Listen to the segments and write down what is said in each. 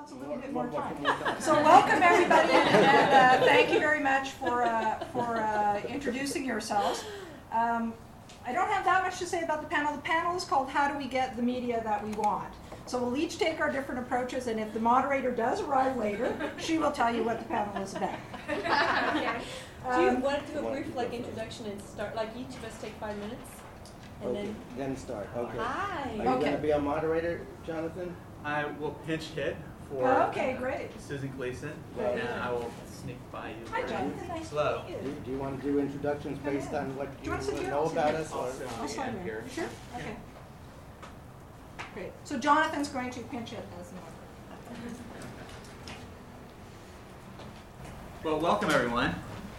wants a little bit more time. So welcome everybody, and thank you very much for introducing yourselves. I don't have that much to say about the panel. The panel is called How Do We Get the Media That We Want? So we'll each take our different approaches, and if the moderator does arrive later, she will tell you what the panel is about. Okay. Do you want to do a brief introduction and start, each of us take 5 minutes? And then start. Okay. Hi. Are you going to be our moderator, Jonathan? I will pinch hit for okay, great. Susan Gleason, Great. and I will sneak by you. Hi, Jonathan. Nice Hello. to meet you. Do you want to do introductions based on what Do you want to sit here? know about us? I'll Or? sit on I'll the slide end in. here. Sure? Okay. Great. So Jonathan's going to pinch it as the moderator. Well, welcome everyone.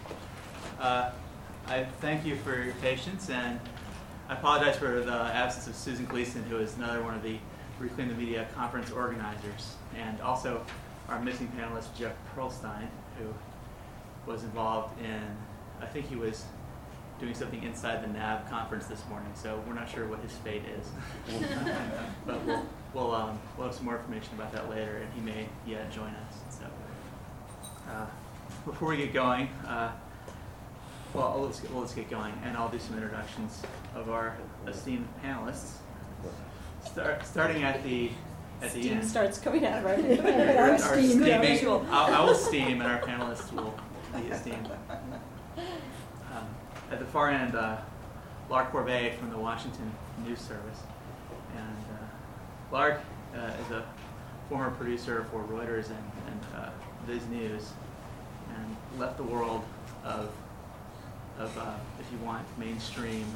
I thank you for your patience, and I apologize for the absence of Susan Gleason, who is another one of the Reclaim the Media conference organizers, and also our missing panelist, Jeff Perlstein, who was involved in, I think he was doing something inside the NAB conference this morning, so we're not sure what his fate is. But we'll have some more information about that later, and he may yet join us. So before we get going, let's get going, and I'll do some introductions of our esteemed panelists. Starting at the steam end. starts coming out of our Our steam, steaming. I will steam, and our panelists will be esteemed. At the far end, Lark Corbeil from the Washington News Service, and Lark is a former producer for Reuters and Viz News, and left the world of if you want, mainstream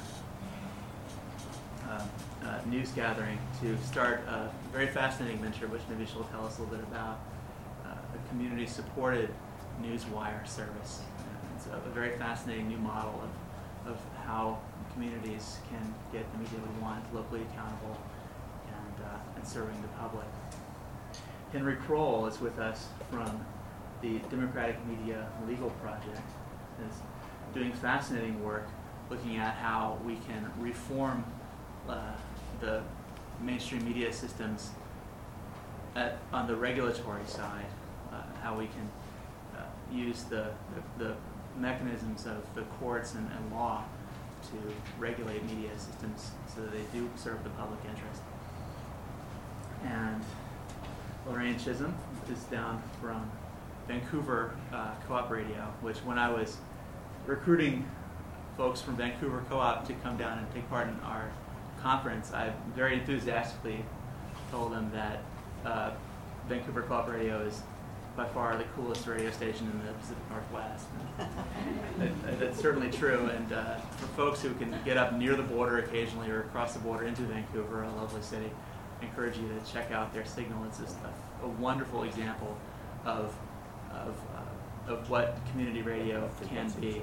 news gathering to start a very fascinating venture, which maybe she'll tell us a little bit about, a community-supported newswire service. And it's a very fascinating new model of how communities can get the media we want, locally accountable, and serving the public. Henry Kroll is with us from the Democratic Media Legal Project. Is doing fascinating work looking at how we can reform the mainstream media systems on the regulatory side, how we can use the mechanisms of the courts and law to regulate media systems so that they do serve the public interest. And Lorraine Chisholm is down from Vancouver Co-op Radio, which when I was recruiting folks from Vancouver Co-op to come down and take part in our conference, I very enthusiastically told them that Vancouver Co-op Radio is by far the coolest radio station in the Pacific Northwest. That's certainly true, and for folks who can get up near the border occasionally or across the border into Vancouver, a lovely city, I encourage you to check out their signal. It's just a wonderful example of what community radio can be.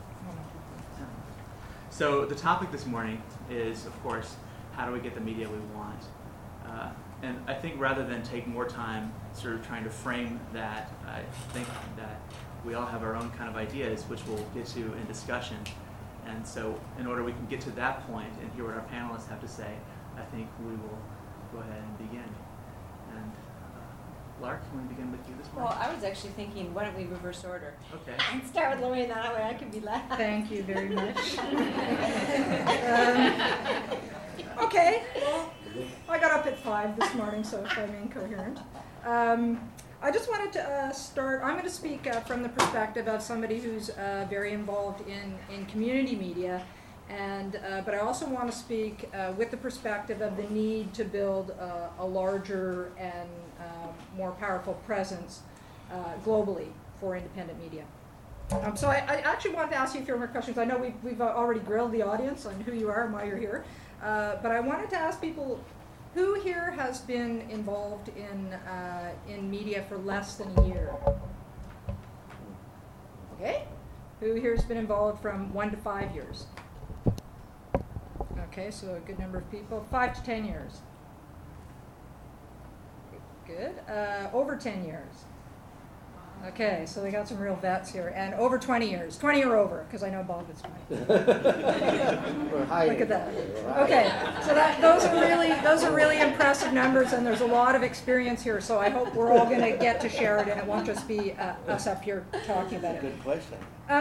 So the topic this morning is, of course, how do we get the media we want? And I think rather than take more time sort of trying to frame that, I think that we all have our own kind of ideas, which we'll get to in discussion. And so in order we can get to that point and hear what our panelists have to say, I think we will go ahead and begin. And Lark, can we begin with you this morning? Well, I was actually thinking, why don't we reverse order? Okay. And start with Lorraine, that way I can be last. Thank you very much. Okay, well, I got up at 5 this morning, so if I'm incoherent. I just wanted to start, I'm going to speak from the perspective of somebody who's very involved in community media, but I also want to speak with the perspective of the need to build a larger and more powerful presence globally for independent media. So I actually wanted to ask you a few more questions. I know we've already grilled the audience on who you are and why you're here, but I wanted to ask people, who here has been involved in media for less than a year? Okay. Who here has been involved from 1 to 5 years? Okay, so a good number of people. 5 to 10 years. Good. Over 10 years. Okay, so we got some real vets here, and over 20 years, 20 or over, because I know Bob is 20. We're hiding. Look at that. We're hiding. Okay, so those are really impressive numbers, and there's a lot of experience here. So I hope we're all going to get to share it, and it won't just be us up here talking about it. Good question.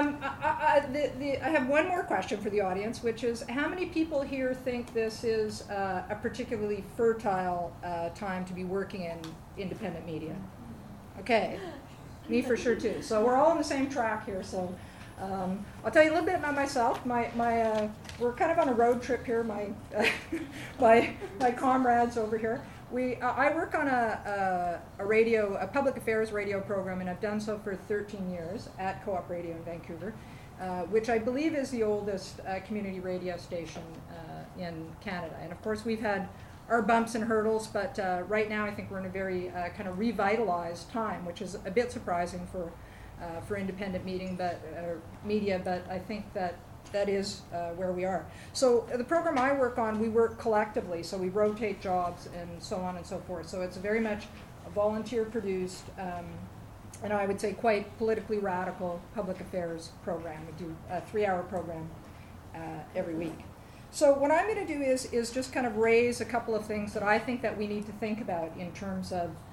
I have one more question for the audience, which is: how many people here think this is a particularly fertile time to be working in independent media? Okay. Me for sure too. So we're all on the same track here. So I'll tell you a little bit about myself. We're kind of on a road trip here. My comrades over here. I work on a public affairs radio program, and I've done so for 13 years at Co-op Radio in Vancouver, which I believe is the oldest community radio station in Canada. And of course, we've had our bumps and hurdles, but right now I think we're in a very kind of revitalized time, which is a bit surprising for independent media, but I think that is where we are. So the program I work on, we work collectively, so we rotate jobs and so on and so forth. So it's very much a volunteer-produced, and I would say quite politically radical public affairs program. We do a 3-hour program every week. So what I'm going to do is just kind of raise a couple of things that I think that we need to think about in terms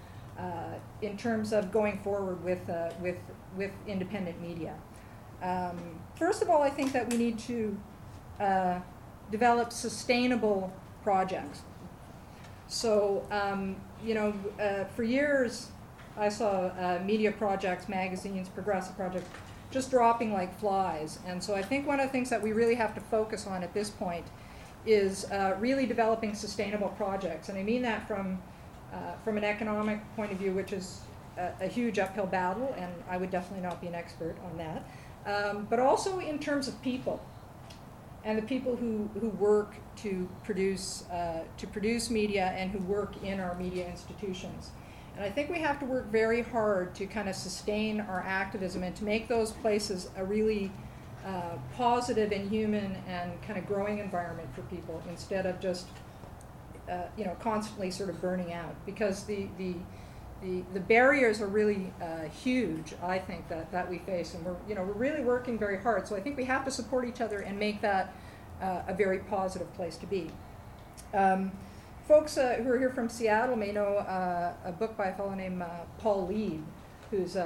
of going forward with independent media. First of all, I think that we need to develop sustainable projects. So for years I saw media projects, magazines, progressive projects just dropping like flies. And so I think one of the things that we really have to focus on at this point is really developing sustainable projects. And I mean that from an economic point of view, which is a huge uphill battle, and I would definitely not be an expert on that. But also in terms of people, and the people who work to produce media and who work in our media institutions. And I think we have to work very hard to kind of sustain our activism and to make those places a really positive and human and kind of growing environment for people, instead of just constantly sort of burning out. Because the barriers are really huge, I think, that we face, and we're really working very hard. So I think we have to support each other and make that a very positive place to be. Folks who are here from Seattle may know a book by a fellow named Paul Loeb, who's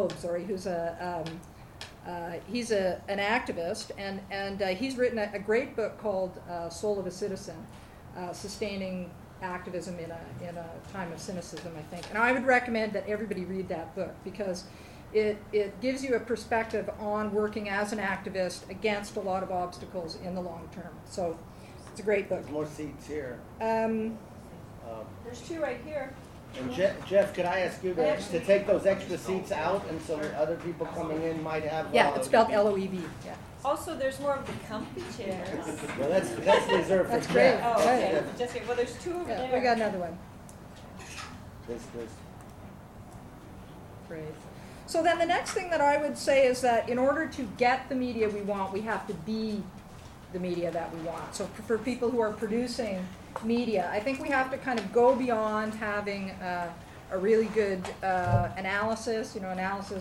he's an activist, and he's written a great book called Soul of a Citizen, sustaining activism in a time of cynicism, I think. And I would recommend that everybody read that book, because it gives you a perspective on working as an activist against a lot of obstacles in the long term. So it's a great book. There's more seats here. There's 2 right here. And Jeff, could I ask you to take those extra seats out, and so that other people coming in might have... Yeah, it's spelled L-O-E-B. Yeah. Also, there's more of the comfy chairs. Well, that's reserved for That's great. Jeff. Oh, okay. Yeah. Just kidding. Well, there's 2 over Yeah, there. we got another one. This. Great. So then the next thing that I would say is that in order to get the media we want, we have to be the media that we want. So for people who are producing media, I think we have to kind of go beyond having a really good analysis of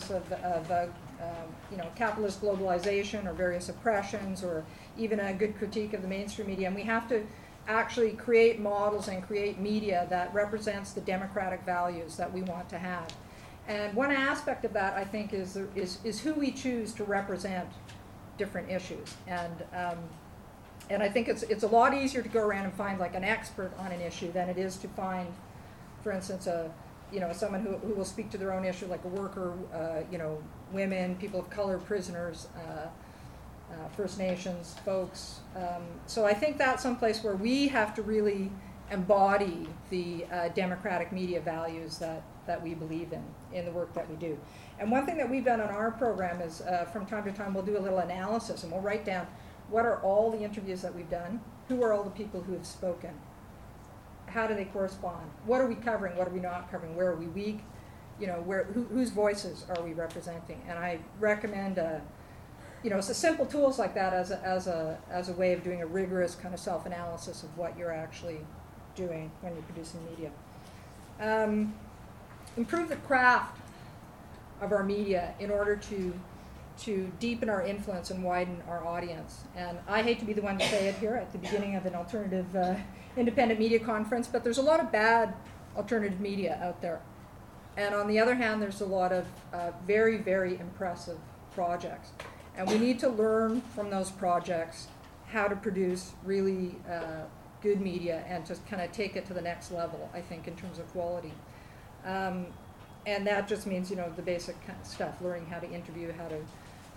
capitalist globalization or various oppressions, or even a good critique of the mainstream media. And we have to actually create models and create media that represents the democratic values that we want to have. And one aspect of that, I think, is who we choose to represent different issues. And I think it's a lot easier to go around and find like an expert on an issue than it is to find, for instance, someone who will speak to their own issue, like a worker, women, people of color, prisoners, First Nations folks. So I think that's someplace where we have to really embody the democratic media values that we believe in the work that we do. And one thing that we've done on our program is from time to time we'll do a little analysis, and we'll write down what are all the interviews that we've done, who are all the people who have spoken, how do they correspond, what are we covering, what are we not covering, where are we weak, whose voices are we representing. And I recommend so simple tools like that as a way of doing a rigorous kind of self-analysis of what you're actually doing when you're producing media. Improve the craft of our media in order to deepen our influence and widen our audience. And I hate to be the one to say it here at the beginning of an alternative independent media conference, but there's a lot of bad alternative media out there. And on the other hand, there's a lot of very, very impressive projects. And we need to learn from those projects how to produce really good media and to kind of take it to the next level, I think, in terms of quality. And that just means, the basic kind of stuff, learning how to interview, how to,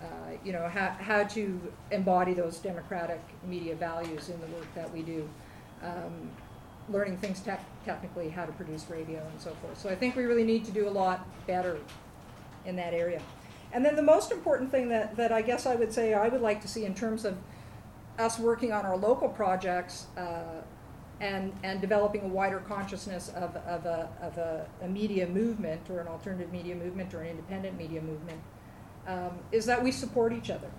how to embody those democratic media values in the work that we do. Learning things technically, how to produce radio and so forth. So I think we really need to do a lot better in that area. And then the most important thing that I guess I would say I would like to see in terms of us working on our local projects and developing a wider consciousness of a media movement or an alternative media movement or an independent media movement is that we support each other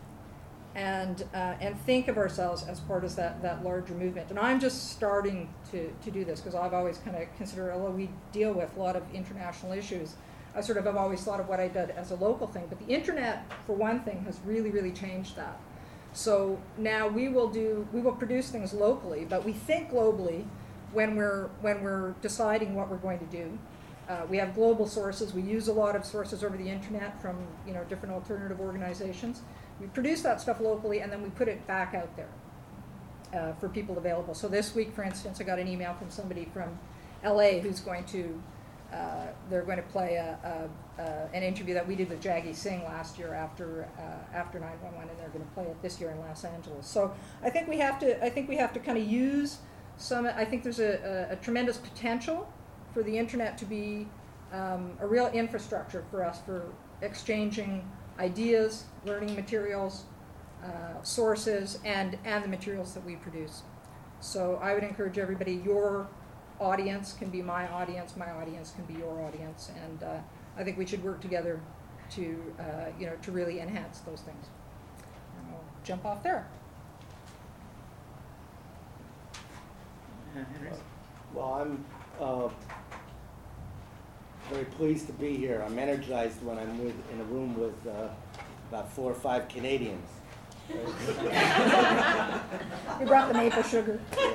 and think of ourselves as part of that larger movement. And I'm just starting to do this because I've always kind of considered, although we deal with a lot of international issues, I sort of have always thought of what I did as a local thing. But the internet, for one thing, has really, really changed that. So now we will produce things locally, but we think globally when we're deciding what we're going to do. We have global sources. We use a lot of sources over the internet from different alternative organizations. We produce that stuff locally, and then we put it back out there for people available. So this week, for instance, I got an email from somebody from LA who's going to they're going to play an interview that we did with Jaggi Singh last year after 9/11, and they're going to play it this year in Los Angeles. So I think we have to kind of use some. I think there's a tremendous potential for the internet to be a real infrastructure for us for exchanging ideas, learning materials, sources, and the materials that we produce. So I would encourage everybody, your audience can be my audience can be your audience, and I think we should work together to really enhance those things. And I'll jump off there. Well, I'm very pleased to be here. I'm energized when I'm in a room with about 4 or 5 Canadians. You brought the maple sugar.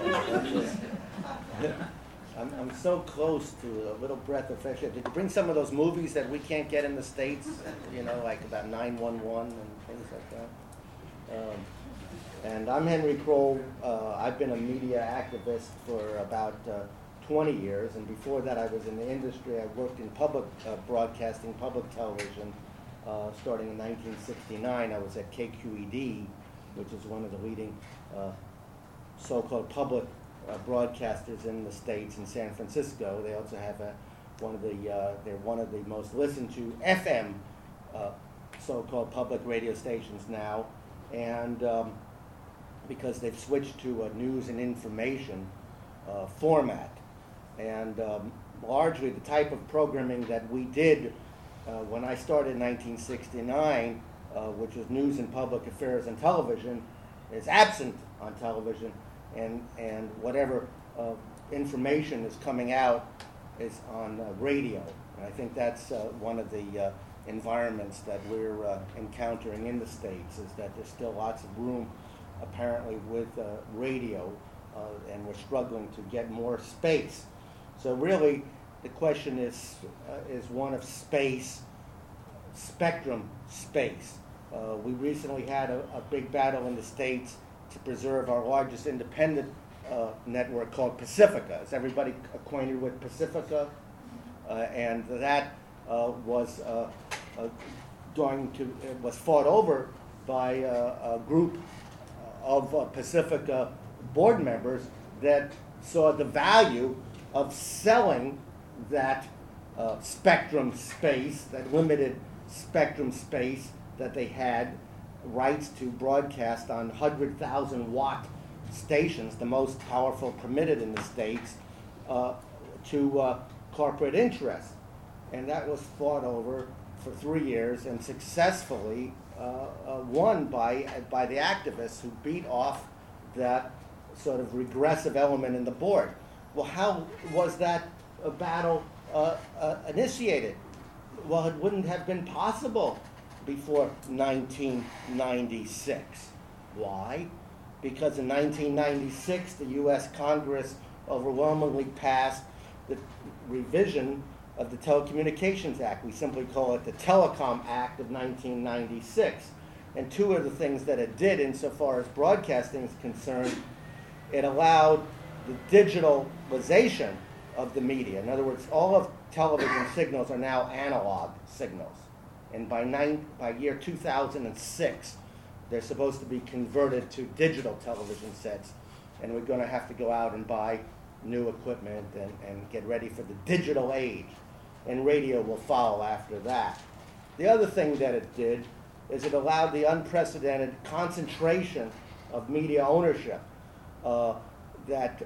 Yeah, I'm so close to a little breath of fresh air. Did you bring some of those movies that we can't get in the States? Like about 911 and things like that. And I'm Henry Kroll. I've been a media activist for about 20 years, and before that I was in the industry. I worked in public broadcasting, public television, starting in 1969. I was at KQED, which is one of the leading so-called public broadcasters in the States in San Francisco. They also have they're one of the most listened to FM so-called public radio stations now, and because they've switched to a news and information format. And largely the type of programming that we did when I started in 1969, which was news and public affairs and television, is absent on television, and whatever information is coming out is on radio. And I think that's one of the environments that we're encountering in the States, is that there's still lots of room apparently with radio, and we're struggling to get more space. So really the question is one of space, spectrum space. We recently had a big battle in the States to preserve our largest independent network called Pacifica. Is everybody acquainted with Pacifica? And that was fought over by a group of Pacifica board members that saw the value of selling that spectrum space, that limited spectrum space that they had rights to broadcast on 100,000 watt stations, the most powerful permitted in the States, to corporate interests. And that was fought over for 3 years and successfully won by the activists who beat off that sort of regressive element in the board. Well, how was that battle initiated? Well, it wouldn't have been possible before 1996. Why? Because in 1996, the U.S. Congress overwhelmingly passed the revision of the Telecommunications Act. We simply call it the Telecom Act of 1996. And two of the things that it did insofar as broadcasting is concerned, it allowed the digitalization of the media. In other words, all of television signals are now analog signals. And by year 2006, they're supposed to be converted to digital television sets. And we're going to have to go out and buy new equipment and get ready for the digital age. And radio will follow after that. The other thing that it did is it allowed the unprecedented concentration of media ownership that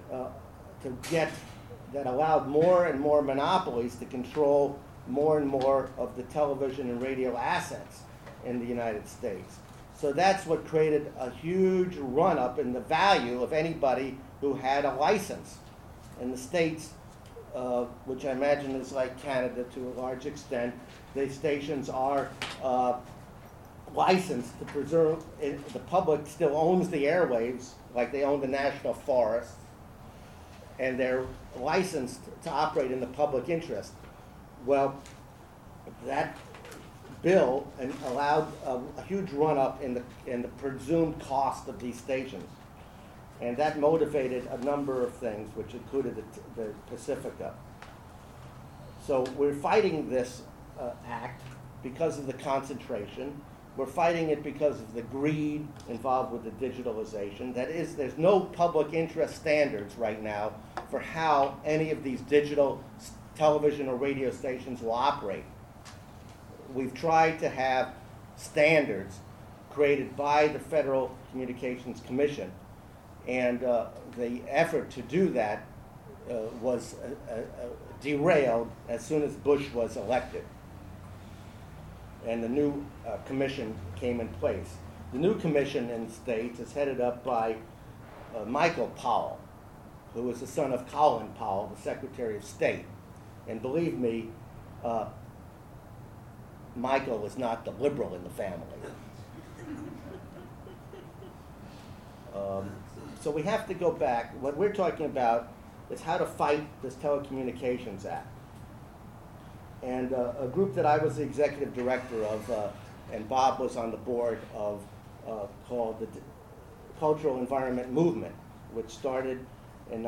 allowed more and more monopolies to control more and more of the television and radio assets in the United States. So that's what created a huge run-up in the value of anybody who had a license. In the States, which I imagine is like Canada to a large extent, the stations are licensed to preserve, the public still owns the airwaves, like they own the national forests, and they're licensed to operate in the public interest. Well, that bill allowed a huge run-up in the presumed cost of these stations. And that motivated a number of things, which included the Pacifica. So we're fighting this act because of the concentration. We're fighting it because of the greed involved with the digitalization. That is, there's no public interest standards right now for how any of these digital television or radio stations will operate. We've tried to have standards created by the Federal Communications Commission, and the effort to do that was derailed as soon as Bush was elected, and the new commission came in place. The new commission in the States is headed up by Michael Powell, who was the son of Colin Powell, the Secretary of State. And believe me, Michael is not the liberal in the family. So we have to go back. What we're talking about is how to fight this Telecommunications Act. And a group that I was the executive director of, and Bob was on the board of, called the Cultural Environment Movement, which started in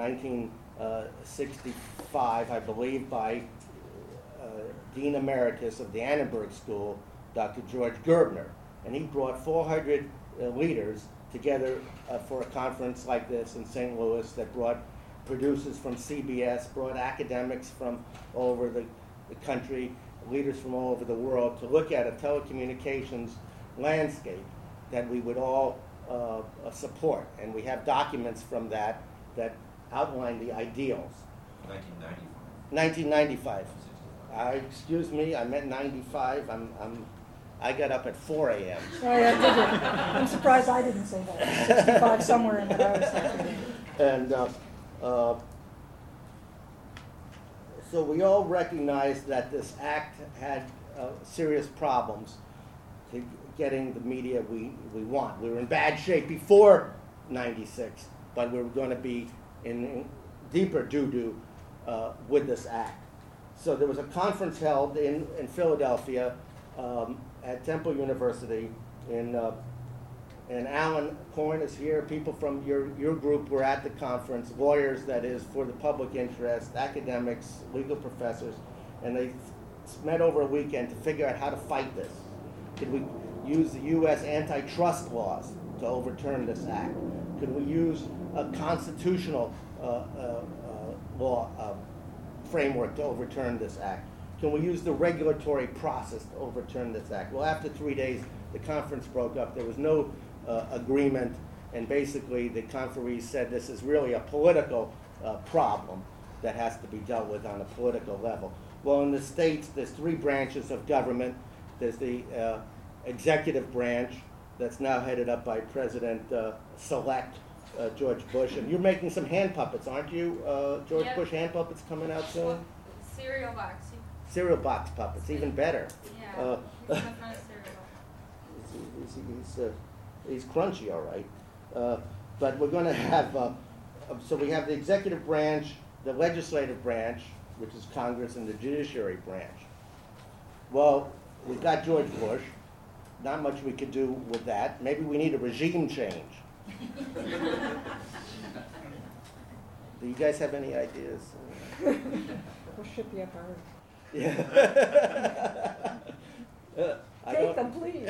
1965, I believe, by Dean Emeritus of the Annenberg School, Dr. George Gerbner. And he brought 400 leaders together for a conference like this in St. Louis that brought producers from CBS, brought academics from all over the country, leaders from all over the world, to look at a telecommunications landscape that we would all support. And we have documents from that outline the ideals. 1995. Excuse me, I meant 95. I got up at 4 a.m. Oh, yeah, did you? I'm surprised I didn't say that. 65 somewhere in there. I was thinking. And so we all recognize that this act had serious problems to getting the media we want. We were in bad shape before 96, but we were going to be in deeper doo-doo with this act. So there was a conference held in Philadelphia at Temple University, and Alan Korn is here. People from your group were at the conference, lawyers, that is, for the public interest, academics, legal professors, and they met over a weekend to figure out how to fight this. Could we use the U.S. antitrust laws to overturn this act? Could we use a constitutional law framework to overturn this act? Can we use the regulatory process to overturn this act? Well, after 3 days, the conference broke up. There was no agreement, and basically the conferees said this is really a political problem that has to be dealt with on a political level. Well, in the States, there's 3 branches of government. There's the executive branch that's now headed up by President-elect George Bush. And you're making some hand puppets, aren't you, George Yep. Bush hand puppets coming out soon? Cereal box. Cereal box puppets, even better. Yeah, it's not cereal. He's crunchy, all right. But we're going to have, so we have the executive branch, the legislative branch, which is Congress, and the judiciary branch. Well, we've got George Bush. Not much we could do with that. Maybe we need a regime change. Do you guys have any ideas? We'll ship you a card. Yeah. Take them, please.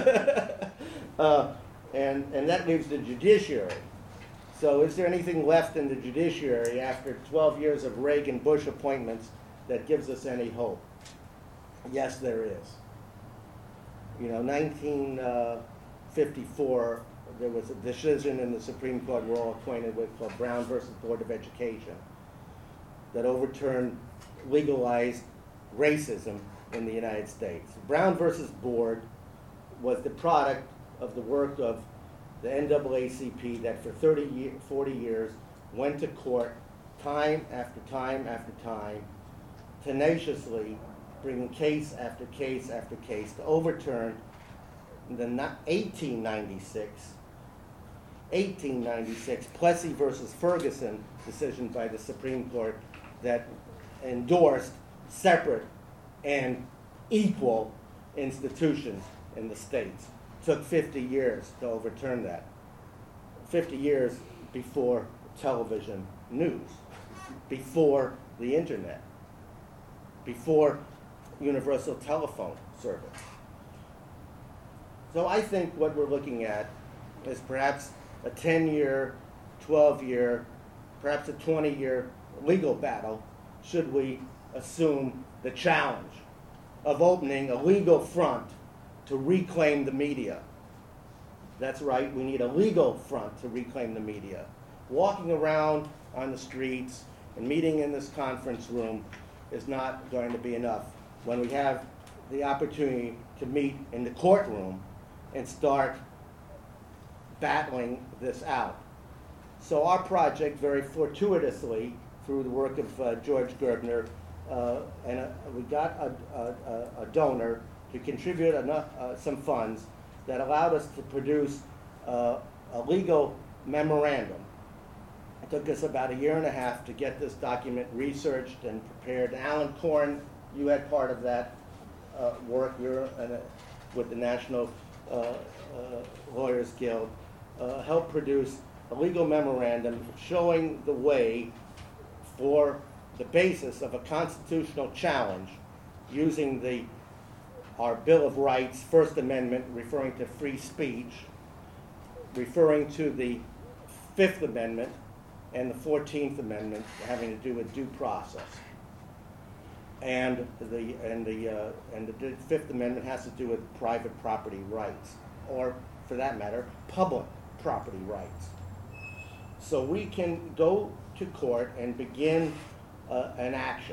And that leaves the judiciary. So is there anything left in the judiciary after 12 years of Reagan-Bush appointments that gives us any hope? Yes, there is. 1954, there was a decision in the Supreme Court we're all acquainted with called Brown versus Board of Education that overturned legalized racism in the United States. Brown versus Board was the product of the work of the NAACP that for 40 years went to court time after time after time, tenaciously bringing case after case after case to overturn the 1896 Plessy versus Ferguson decision by the Supreme Court that endorsed separate and equal institutions in the states. Took 50 years to overturn that. 50 years before television news, before the internet, before universal telephone service. So I think what we're looking at is perhaps a 10-year, 12-year, perhaps a 20-year legal battle should we assume the challenge of opening a legal front to reclaim the media. That's right, we need a legal front to reclaim the media. Walking around on the streets and meeting in this conference room is not going to be enough when we have the opportunity to meet in the courtroom and start battling this out. So our project, very fortuitously, through the work of George Gerbner, we got a donor to contribute some funds that allowed us to produce a legal memorandum. It took us about 1.5 years to get this document researched and prepared. Alan Korn, you had part of that work. You're with the National Lawyers Guild. Helped produce a legal memorandum showing the way for the basis of a constitutional challenge using our Bill of Rights, First Amendment, referring to free speech, referring to the Fifth Amendment and the 14th Amendment having to do with due process. And the Fifth Amendment has to do with private property rights, or for that matter, public property rights. So we can go to court and begin an action.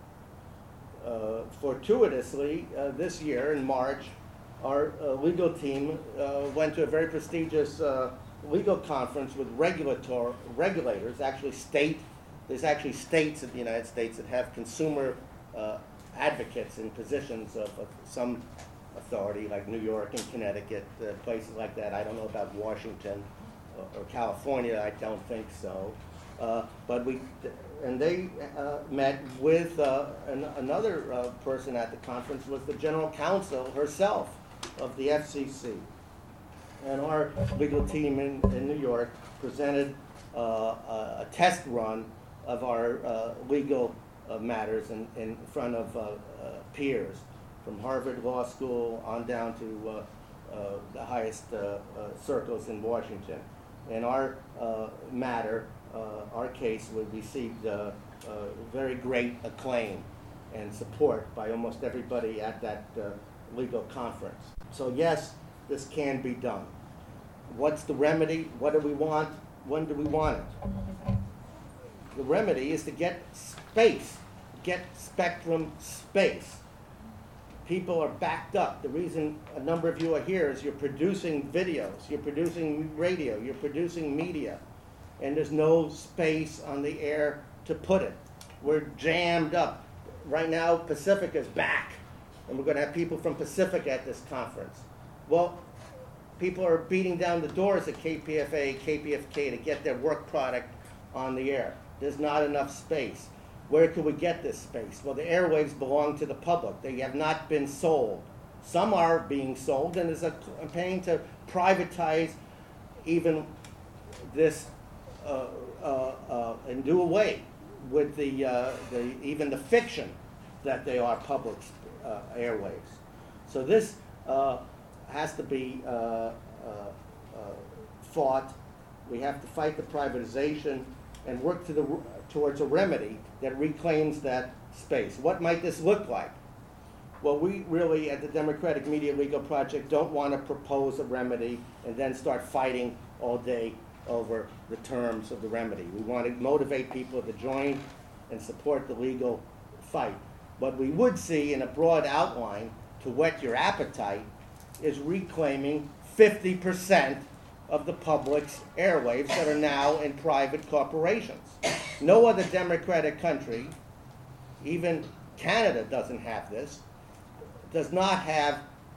Fortuitously, this year in March, our legal team went to a very prestigious legal conference with regulators, there's actually states in the United States that have consumer advocates in positions of some authority, like New York and Connecticut, places like that. I don't know about Washington or California, I don't think so. But they met with another person at the conference, was the general counsel herself of the FCC. And our legal team in New York presented a test run of our legal matters in front of peers from Harvard Law School on down to the highest circles in Washington. And our matter, our case, received very great acclaim and support by almost everybody at that legal conference. So yes, this can be done. What's the remedy? What do we want? When do we want it? The remedy is to get space, get spectrum space. People are backed up. The reason a number of you are here is you're producing videos, you're producing radio, you're producing media, and there's no space on the air to put it. We're jammed up. right now Pacifica's back, and we're going to have people from Pacifica at this conference. Well, people are beating down the doors at KPFA, KPFK to get their work product on the air. There's not enough space. Where could we get this space? Well, the airwaves belong to the public. They have not been sold. Some are being sold, and there's a campaign to privatize even this and do away with even the fiction that they are public airwaves. So this has to be fought. We have to fight the privatization and work towards a remedy that reclaims that space. What might this look like? Well, we really, at the Democratic Media Legal Project, don't want to propose a remedy and then start fighting all day over the terms of the remedy. We want to motivate people to join and support the legal fight. What we would see in a broad outline to whet your appetite is reclaiming 50% of the public's airwaves that are now in private corporations. No other democratic country, even Canada doesn't have this, does not have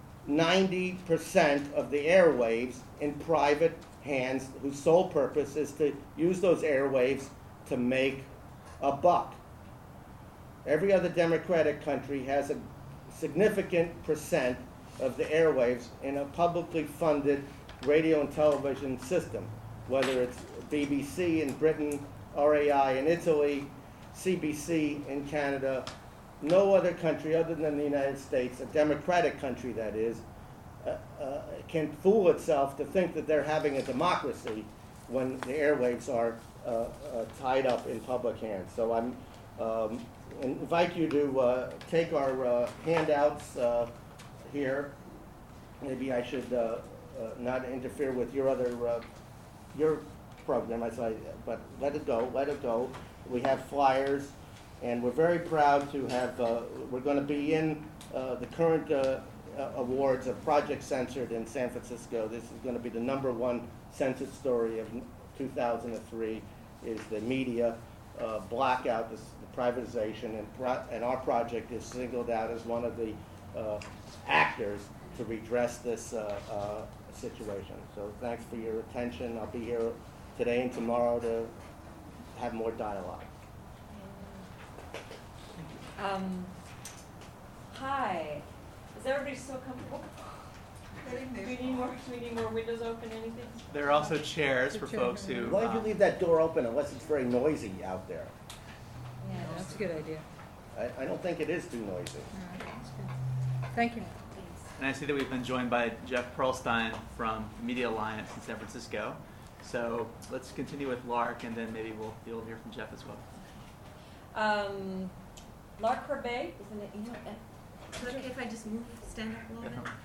90% of the airwaves in private hands whose sole purpose is to use those airwaves to make a buck. Every other democratic country has a significant percent of the airwaves in a publicly funded radio and television system, whether it's BBC in Britain, RAI in Italy, CBC in Canada. No other country other than the United States, a democratic country that is, can fool itself to think that they're having a democracy when the airwaves are tied up in public hands. So I invite you to take our handouts here. Maybe I should not interfere with your your program, but let it go. We have flyers, and we're very proud to have, we're going to be in the current awards of Project Censored in San Francisco. This is going to be the #1 censored story of 2003, is the media blackout, the privatization, and our project is singled out as one of the actors to redress this situation. So thanks for your attention. I'll be here today and tomorrow to have more dialogue. Hi. Is everybody still comfortable? Do we need more windows open, anything? There are also chairs for folks who... Why did you leave that door open unless it's very noisy out there? Yeah, that's a good idea. I don't think it is too noisy. No, that's good. Thank you. And I see that we've been joined by Jeff Pearlstein from Media Alliance in San Francisco. So let's continue with Lark, and then maybe you'll hear from Jeff as well. Lark Corbet, isn't it? You know, is it okay if I just stand up a little bit?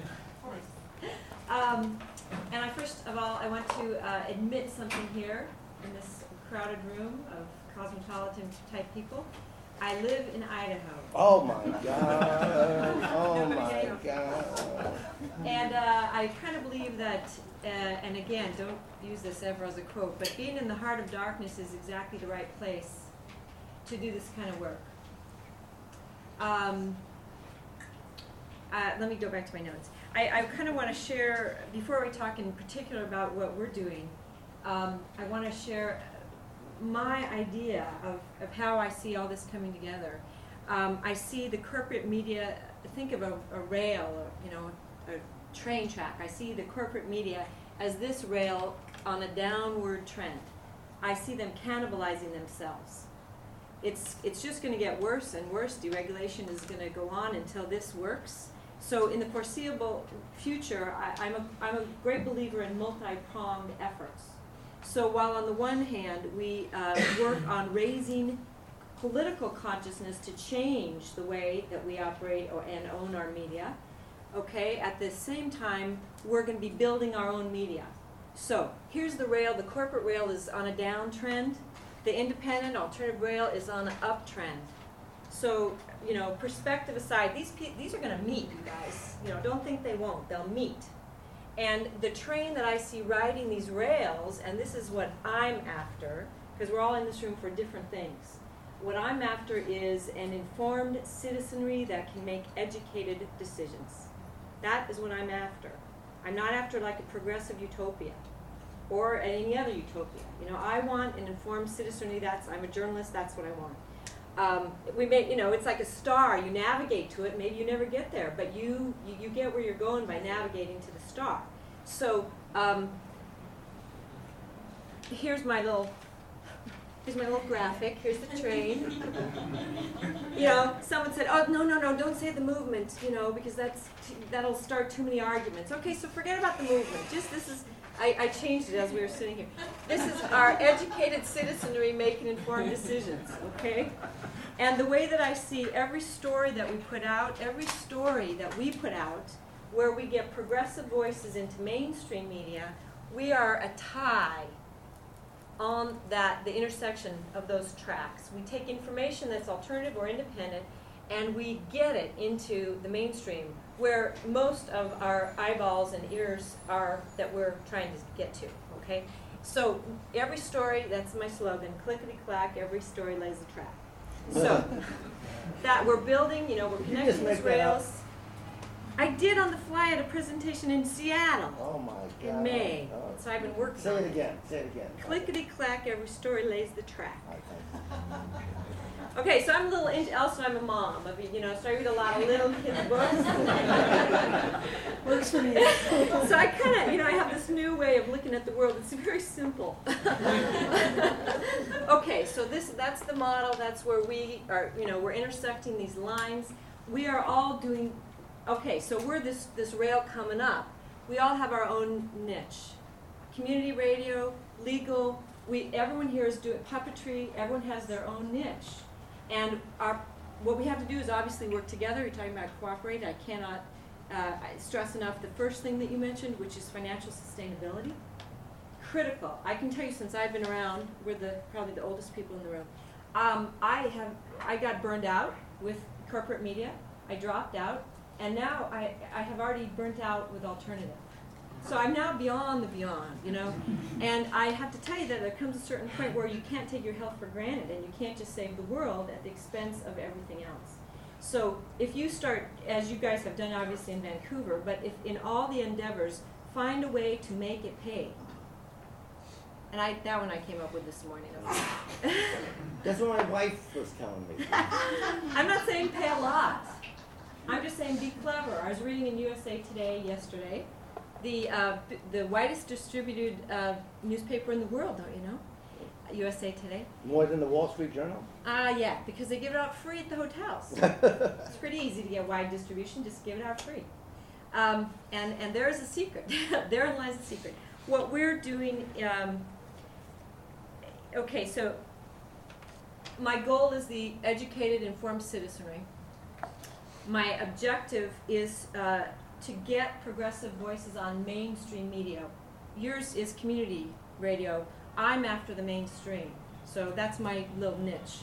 And first of all, I want to admit something here in this crowded room of cosmopolitan-type people. I live in Idaho. Oh my God! Oh my God! And I kind of believe that, and again, don't use this ever as a quote, but being in the heart of darkness is exactly the right place to do this kind of work. Let me go back to my notes. I kind of want to share, before we talk in particular about what we're doing, I want to share my idea of how I see all this coming together. I see the corporate media, think of a rail, a train track. I see the corporate media as this rail on a downward trend. I see them cannibalizing themselves. It's just going to get worse and worse. Deregulation is going to go on until this works. So in the foreseeable future, I'm a great believer in multi-pronged efforts. So while on the one hand we work on raising political consciousness to change the way that we operate and own our media, okay, at the same time we're going to be building our own media. So here's the rail. The corporate rail is on a downtrend. The independent alternative rail is on an uptrend. So, perspective aside, these are going to meet, you guys. Don't think they won't. They'll meet. And the train that I see riding these rails, and this is what I'm after, because we're all in this room for different things. what I'm after is an informed citizenry that can make educated decisions. That is what I'm after. I'm not after like a progressive utopia or any other utopia. I want an informed citizenry. I'm a journalist, that's what I want. It's like a star. You navigate to it. Maybe you never get there, but you get where you're going by navigating to the star. So here's my little graphic. Here's the train. Someone said, "Oh, no, don't say the movement, because that'll start too many arguments." Okay, so forget about the movement. I changed it as we were sitting here. This is our educated citizenry making informed decisions, okay? And the way that I see every story that we put out, where we get progressive voices into mainstream media, we are a tie on the intersection of those tracks. We take information that's alternative or independent, and we get it into the mainstream, where most of our eyeballs and ears are that we're trying to get to, okay? So every story, that's my slogan, clickety-clack, every story lays a track. So that we're building, we're connecting these rails. I did on the fly at a presentation in Seattle. Oh my God. In May. Oh. So I've been working Say on it again. Say it again. Clickety-clack, every story lays the track. Okay. Okay, so I'm a little also I'm a mom. So I read a lot of little kids' books. Works for me. So I kind of, I have this new way of looking at the world. It's very simple. Okay, so that's the model. That's where we are, we're intersecting these lines. We are all doing, okay, so we're this rail coming up. We all have our own niche. Community radio, legal, everyone here is doing puppetry, everyone has their own niche. And what we have to do is obviously work together. You're talking about cooperate. I cannot stress enough the first thing that you mentioned, which is financial sustainability. Critical. I can tell you, since I've been around, we're probably the oldest people in the room. I got burned out with corporate media. I dropped out, and now I have already burnt out with alternative. So I'm now beyond the beyond, and I have to tell you that there comes a certain point where you can't take your health for granted, and you can't just save the world at the expense of everything else. So if you start, as you guys have done obviously in Vancouver, but if in all the endeavors, find a way to make it pay. And that one I came up with this morning. That's what my wife was telling me. I'm not saying pay a lot. I'm just saying be clever. I was reading in USA Today yesterday. The widest distributed newspaper in the world, don't you know? USA Today. More than the Wall Street Journal? Yeah, because they give it out free at the hotels. It's pretty easy to get wide distribution, just give it out free. And there's a secret. Therein lies the secret. What we're doing, okay, so my goal is the educated, informed citizenry. My objective is to get progressive voices on mainstream media. Yours is community radio. I'm after the mainstream. So that's my little niche.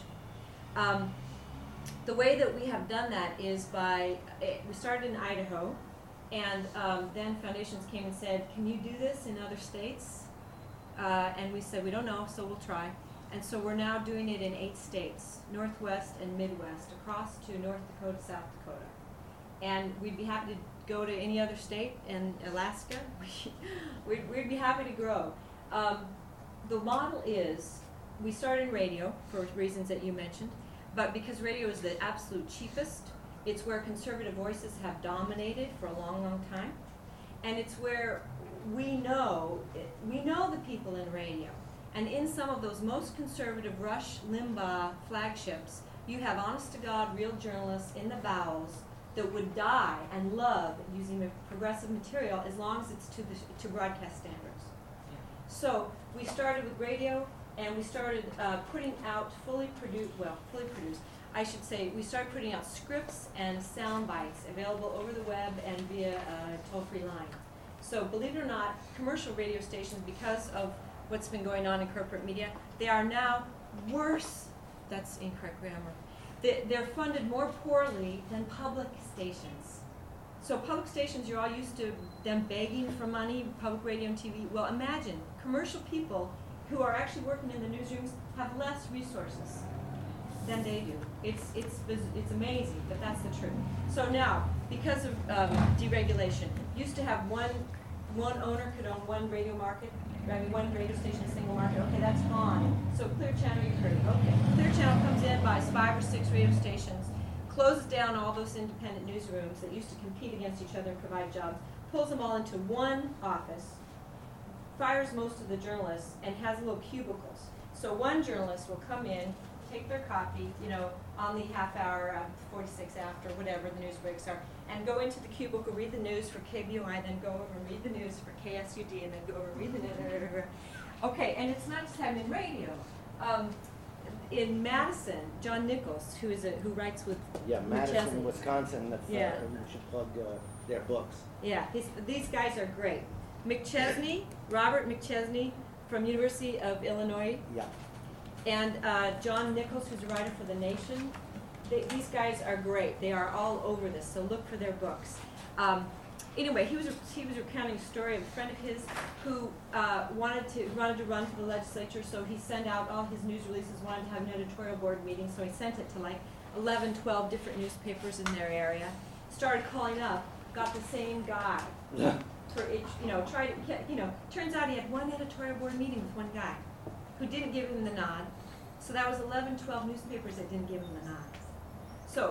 The way that we have done that is we started in Idaho, and then foundations came and said, can you do this in other states? And we said, we don't know, so we'll try. And so we're now doing it in 8 states, Northwest and Midwest, across to North Dakota, South Dakota. And we'd be happy to go to any other state, and Alaska, we'd be happy to grow. The model is, we started in radio for reasons that you mentioned, but because radio is the absolute cheapest, it's where conservative voices have dominated for a long, long time, and it's where we know the people in radio. And in some of those most conservative Rush Limbaugh flagships, you have honest-to-God real journalists in the bowels that would die and love using progressive material as long as it's to broadcast standards. Yeah. So we started with radio, and we started putting out fully produced. I should say we started putting out scripts and sound bites available over the web and via a toll-free line. So believe it or not, commercial radio stations, because of what's been going on in corporate media, they are now worse. That's incorrect grammar. They're funded more poorly than public stations. So public stations, you're all used to them begging for money, public radio and TV. Well, imagine commercial people who are actually working in the newsrooms have less resources. than they do. It's amazing, but that's the truth. So now, because of deregulation, used to have one owner could own one radio market. I mean, one radio station, a single market. Okay, that's gone. So Clear Channel, you've heard of. Okay, Clear Channel comes in, buys 5 or 6 radio stations, closes down all those independent newsrooms that used to compete against each other and provide jobs, pulls them all into one office, fires most of the journalists, and has little cubicles. So one journalist will come in, take their copy, on the half hour, 46 after, whatever the news breaks are, and go into the cubicle, read the news for KBOI, then go over and read the news for KSUD, and then go over and read the news. Okay, and it's not just happening in radio. In Madison, John Nichols, who writes with Madison, McChesney. Wisconsin. That's, Yeah. We should plug their books. Yeah, these guys are great. McChesney, Robert McChesney from University of Illinois, Yeah. and John Nichols, who's a writer for The Nation. These guys are great. They are all over this, so look for their books. Anyway, he was recounting a story of a friend of his who wanted to run for the legislature, so he sent out all his news releases, wanted to have an editorial board meeting, so he sent it to like 11, 12 different newspapers in their area, started calling up, got the same guy. For each, turns out he had one editorial board meeting with one guy who didn't give him the nod. So that was 11, 12 newspapers that didn't give him the nod. So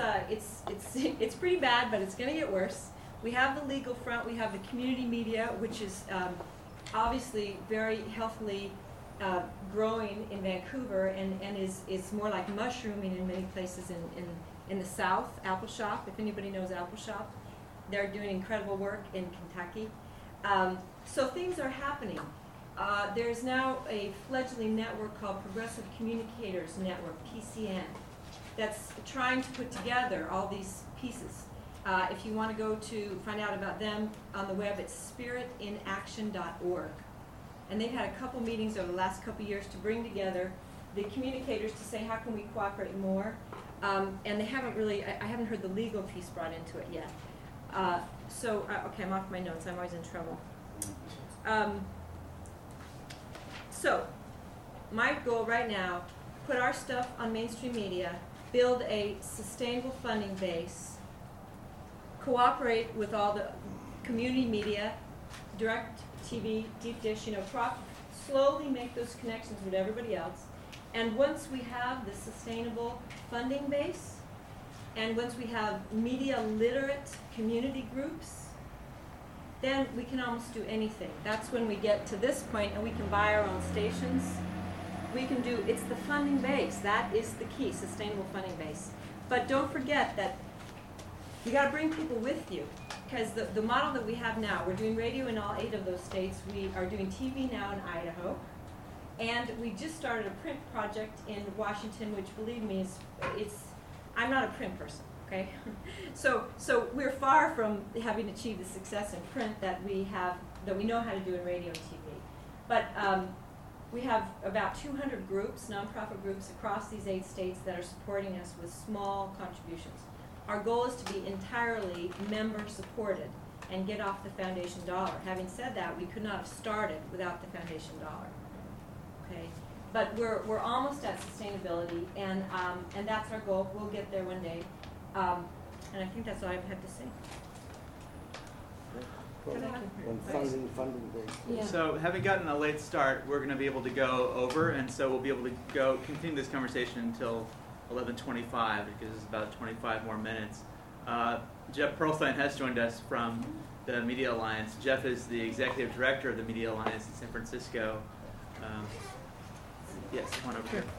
it's pretty bad, but it's going to get worse. We have the legal front. We have the community media, which is obviously very healthily growing in Vancouver, and is more like mushrooming in many places in the South. Appleshop, if anybody knows Appleshop. They're doing incredible work in Kentucky. So things are happening. There's now a fledgling network called Progressive Communicators Network, PCN, that's trying to put together all these pieces. If you want to go to find out about them on the web, it's spiritinaction.org. And they've had a couple meetings over the last couple years to bring together the communicators to say, how can we cooperate more? And they haven't really, I haven't heard the legal piece brought into it yet. Okay, I'm off my notes. I'm always in trouble. So, my goal right now, put our stuff on mainstream media, build a sustainable funding base, cooperate with all the community media, direct TV, deep dish, slowly make those connections with everybody else. And once we have the sustainable funding base, and once we have media literate community groups, then we can almost do anything. That's when we get to this point and we can buy our own stations. It's the funding base. That is the key, sustainable funding base. But don't forget that you got to bring people with you, because the model that we have now, we're doing radio in all 8 of those states. We are doing TV now in Idaho. And we just started a print project in Washington, which, believe me, I'm not a print person, okay? So we're far from having achieved the success in print that we know how to do in radio and TV. But we have about 200 groups, nonprofit groups across these 8 states that are supporting us with small contributions. Our goal is to be entirely member supported and get off the foundation dollar. Having said that, we could not have started without the foundation dollar. Okay, but we're almost at sustainability, and that's our goal. We'll get there one day, and I think that's all I have to say. When funding base. Yeah. So having gotten a late start, we're going to be able to go over, and so we'll be able to continue this conversation until 11:25, because it's about 25 more minutes. Jeff Pearlstein has joined us from the Media Alliance. Jeff is the executive director of the Media Alliance in San Francisco. Yes, come on over here.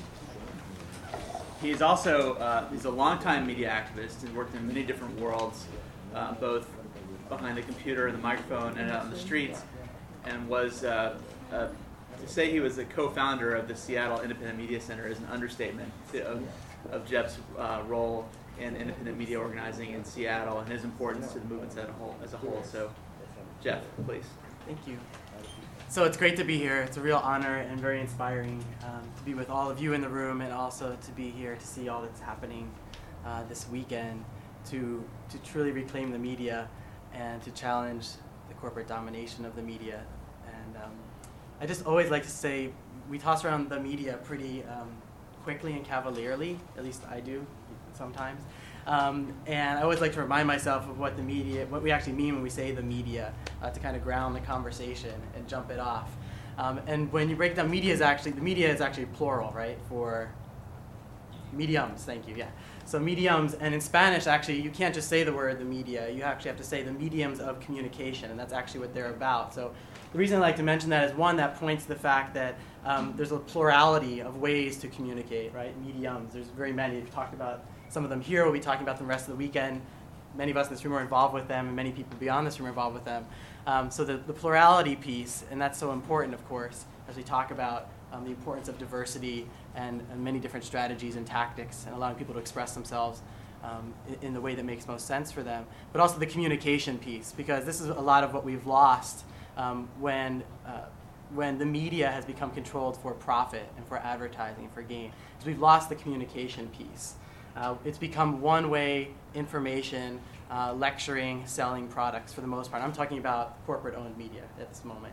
He's also he's a longtime media activist and worked in many different worlds, both behind the computer and the microphone and out on the streets, and was to say he was a co-founder of the Seattle Independent Media Center is an understatement of Jeff's role in independent media organizing in Seattle and his importance to the movement as a whole. So, Jeff, please. Thank you. So it's great to be here. It's a real honor and very inspiring to be with all of you in the room, and also to be here to see all that's happening this weekend to truly reclaim the media and to challenge the corporate domination of the media. And I just always like to say we toss around the media pretty quickly and cavalierly. At least I do sometimes. And I always like to remind myself of what we actually mean when we say the media, to kind of ground the conversation and jump it off. And when you break down, the media is actually plural, right? For mediums, thank you, yeah. So mediums, and in Spanish, actually, you can't just say the word the media. You actually have to say the mediums of communication, and that's actually what they're about. So the reason I like to mention that is, one, that points to the fact that there's a plurality of ways to communicate, right? Mediums, there's very many. We've talked about some of them here. We'll be talking about them the rest of the weekend. Many of us in this room are involved with them, and many people beyond this room are involved with them. So the plurality piece, and that's so important, of course, as we talk about the importance of diversity and many different strategies and tactics and allowing people to express themselves in the way that makes most sense for them. But also the communication piece, because this is a lot of what we've lost when the media has become controlled for profit and for advertising and for gain. So we've lost the communication piece. It's become one-way information, lecturing, selling products for the most part. I'm talking about corporate-owned media at this moment.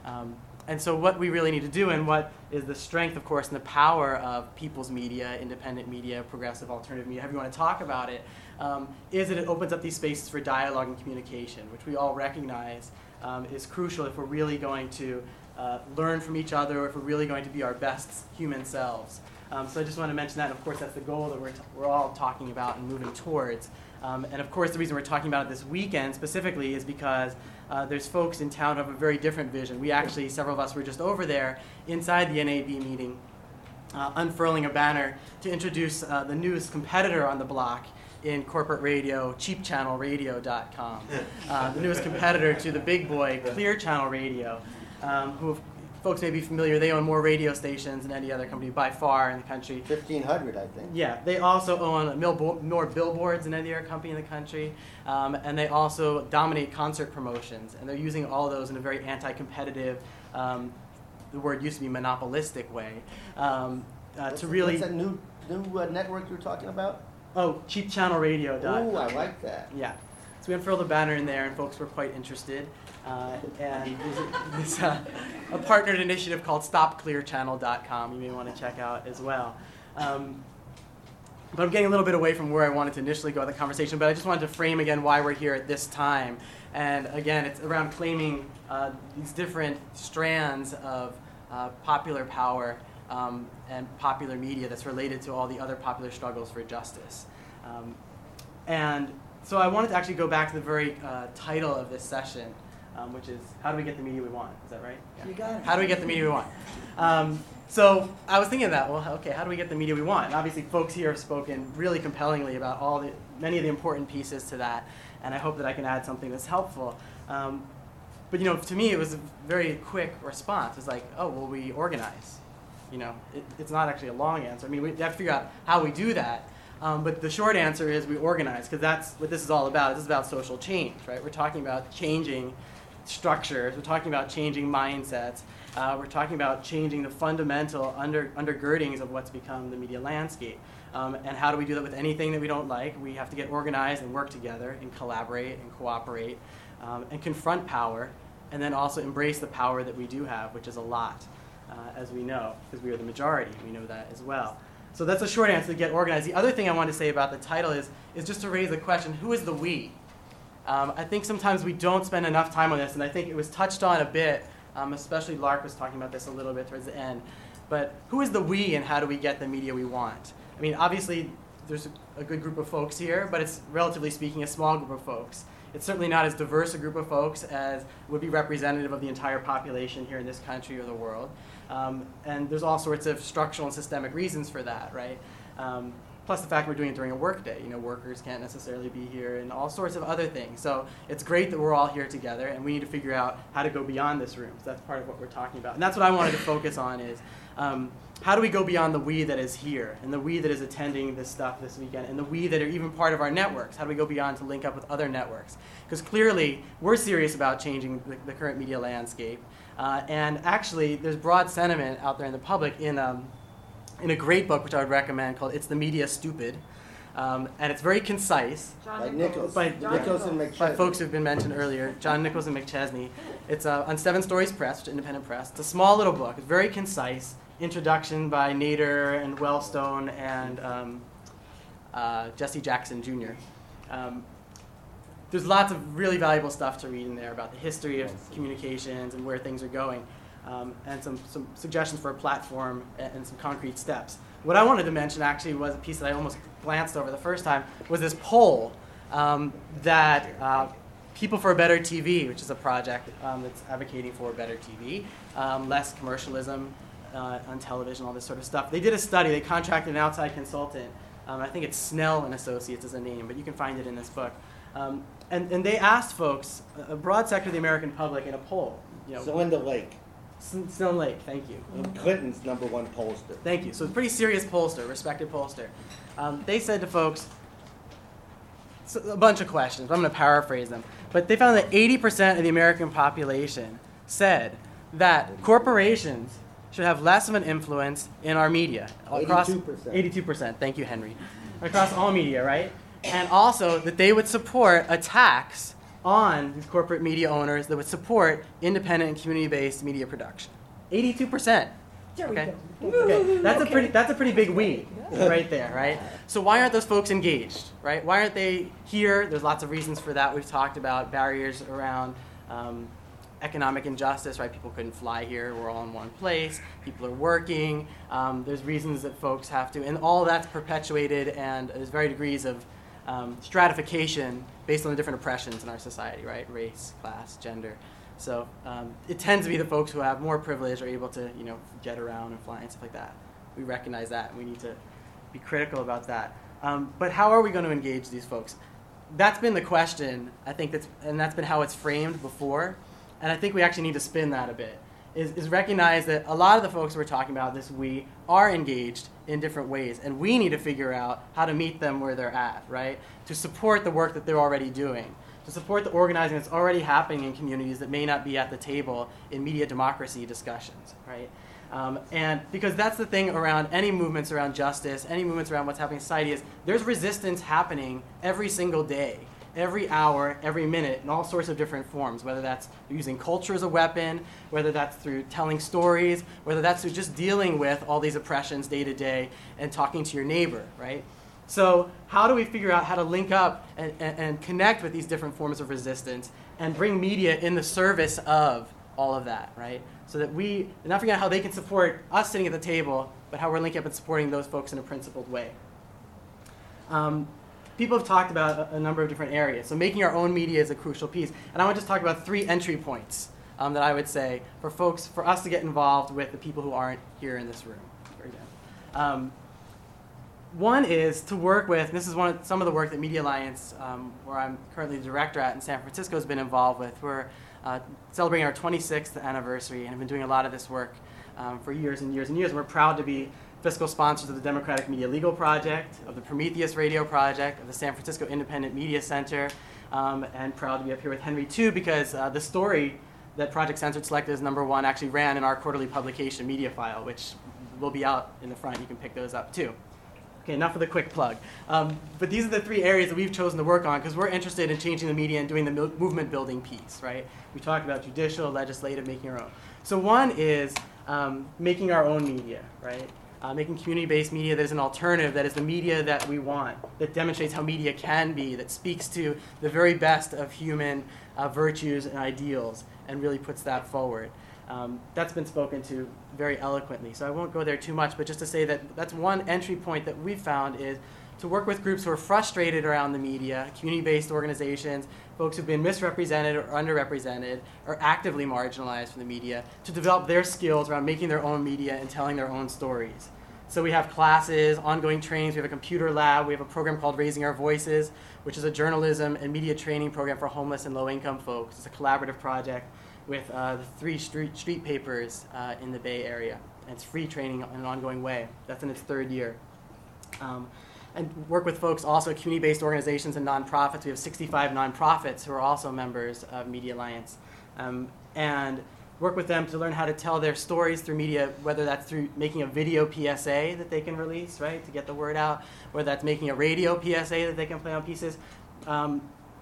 And so what we really need to do, and what is the strength, of course, and the power of people's media, independent media, progressive, alternative media, however you want to talk about it, is that it opens up these spaces for dialogue and communication, which we all recognize is crucial if we're really going to learn from each other, or if we're really going to be our best human selves. So I just want to mention that, and of course that's the goal that we're all talking about and moving towards. And of course the reason we're talking about it this weekend specifically is because there's folks in town who have a very different vision. We actually, several of us were just over there inside the NAB meeting, unfurling a banner to introduce the newest competitor on the block in corporate radio, cheapchannelradio.com, the newest competitor to the big boy, Clear Channel Radio, who folks may be familiar. They own more radio stations than any other company by far in the country. 1,500, I think. Yeah, they also own more billboards than any other company in the country, and they also dominate concert promotions, and they're using all those in a very anti-competitive, the word used to be monopolistic way, to really... What's that new network you're talking about? Oh, cheapchannelradio.com. Ooh, I like that. Yeah. So we unfurled the banner in there, and folks were quite interested. And there's a partnered initiative called StopClearChannel.com you may want to check out as well. But I'm getting a little bit away from where I wanted to initially go with the conversation, but I just wanted to frame again why we're here at this time. And again, it's around claiming these different strands of popular power and popular media that's related to all the other popular struggles for justice. And so I wanted to actually go back to the very title of this session, which is, how do we get the media we want? Is that right? Yeah. You got it. How do we get the media we want? So I was thinking of that, well, okay, how do we get the media we want? And obviously folks here have spoken really compellingly about many of the important pieces to that, and I hope that I can add something that's helpful. But to me it was a very quick response. It's like, oh, well, we organize. It's not actually a long answer. I mean, we have to figure out how we do that. But the short answer is we organize, because that's what this is all about. This is about social change, right? We're talking about changing structures. We're talking about changing mindsets. We're talking about changing the fundamental undergirdings of what's become the media landscape. And how do we do that with anything that we don't like? We have to get organized and work together and collaborate and cooperate and confront power, and then also embrace the power that we do have, which is a lot, as we know, because we are the majority. We know that as well. So that's a short answer to get organized. The other thing I want to say about the title is just to raise the question, who is the we? I think sometimes we don't spend enough time on this, and I think it was touched on a bit, especially Lark was talking about this a little bit towards the end. But who is the we, and how do we get the media we want? I mean, obviously, there's a good group of folks here, but it's, relatively speaking, a small group of folks. It's certainly not as diverse a group of folks as would be representative of the entire population here in this country or the world. And there's all sorts of structural and systemic reasons for that, right? Plus the fact we're doing it during a work day. Workers can't necessarily be here, and all sorts of other things. So it's great that we're all here together, and we need to figure out how to go beyond this room. So that's part of what we're talking about. And that's what I wanted to focus on is, how do we go beyond the we that is here, and the we that is attending this stuff this weekend, and the we that are even part of our networks? How do we go beyond to link up with other networks? Because clearly, we're serious about changing the current media landscape. And actually, there's broad sentiment out there in the public in a great book, which I would recommend, called It's the Media Stupid. And it's very concise. By Nichols. By Nichols and McChesney. By folks who've been mentioned earlier, John Nichols and McChesney. It's on 7 Stories Press, which is independent press. It's a small little book. It's very concise, introduction by Nader and Wellstone and Jesse Jackson Jr. There's lots of really valuable stuff to read in there about the history of communications and where things are going, and some suggestions for a platform and some concrete steps. What I wanted to mention actually was a piece that I almost glanced over the first time, was this poll that People for a Better TV, which is a project that's advocating for better TV, less commercialism on television, all this sort of stuff. They did a study. They contracted an outside consultant. I think it's Snell and Associates as a name, but you can find it in this book. And they asked folks, a broad sector of the American public, in a poll. Celinda Lake. Snell Lake, thank you. Clinton's #1 pollster. Thank you. So it's a pretty serious pollster, respected pollster. They said to folks, a bunch of questions. I'm going to paraphrase them. But they found that 80% of the American population said that corporations should have less of an influence in our media. 82%. 82%. Thank you, Henry. Across all media, right? And also that they would support a tax on these corporate media owners that would support independent and community-based media production. 82%. There we Okay. go. Okay. Okay. That's a pretty big we right there, right? So why aren't those folks engaged, right? Why aren't they here? There's lots of reasons for that. We've talked about barriers around economic injustice, right? People couldn't fly here. We're all in one place. People are working. There's reasons that folks have to, and all that's perpetuated, and there's varying degrees of stratification based on the different oppressions in our society, right? Race, class, gender. So it tends to be the folks who have more privilege are able to, get around and fly and stuff like that. We recognize that, and we need to be critical about that. But how are we going to engage these folks? That's been the question, I think, that's been how it's framed before. And I think we actually need to spin that a bit, is recognize that a lot of the folks we're talking about, this we, are engaged in different ways. And we need to figure out how to meet them where they're at, right? To support the work that they're already doing. To support the organizing that's already happening in communities that may not be at the table in media democracy discussions, right? And because that's the thing around any movements around justice, any movements around what's happening in society, is there's resistance happening every single day, every hour, every minute, in all sorts of different forms, whether that's using culture as a weapon, whether that's through telling stories, whether that's through just dealing with all these oppressions day to day and talking to your neighbor, right? So how do we figure out how to link up and connect with these different forms of resistance and bring media in the service of all of that, right? So that we not forget how they can support us sitting at the table, but how we're linking up and supporting those folks in a principled way. People have talked about a number of different areas. So making our own media is a crucial piece. And I want to just talk about 3 entry points that I would say for us to get involved with the people who aren't here in this room. Very good. One is to work with, and this is some of the work that Media Alliance, where I'm currently the director at in San Francisco, has been involved with. We're celebrating our 26th anniversary and have been doing a lot of this work for years and years and years. And we're proud to be fiscal sponsors of the Democratic Media Legal Project, of the Prometheus Radio Project, of the San Francisco Independent Media Center, and proud to be up here with Henry too, because the story that Project Censored selected as #1 actually ran in our quarterly publication, Media File, which will be out in the front. You can pick those up too. Okay, enough of the quick plug. But these are the 3 areas that we've chosen to work on because we're interested in changing the media and doing the movement building piece, right? We talked about judicial, legislative, making our own. So one is making our own media, right? Making community-based media that is an alternative, that is the media that we want, that demonstrates how media can be, that speaks to the very best of human virtues and ideals and really puts that forward. That's been spoken to very eloquently, so I won't go there too much, but just to say that that's one entry point that we've found is to work with groups who are frustrated around the media, community-based organizations, folks who've been misrepresented or underrepresented or actively marginalized from the media, to develop their skills around making their own media and telling their own stories. So we have classes, ongoing trainings, we have a computer lab, we have a program called Raising Our Voices, which is a journalism and media training program for homeless and low-income folks. It's a collaborative project with the 3 street papers in the Bay Area. And it's free training in an ongoing way. That's in its 3rd year. And work with folks also, community-based organizations and nonprofits. We have 65 nonprofits who are also members of Media Alliance. And work with them to learn how to tell their stories through media, whether that's through making a video PSA that they can release, right, to get the word out, whether that's making a radio PSA that they can play on pieces.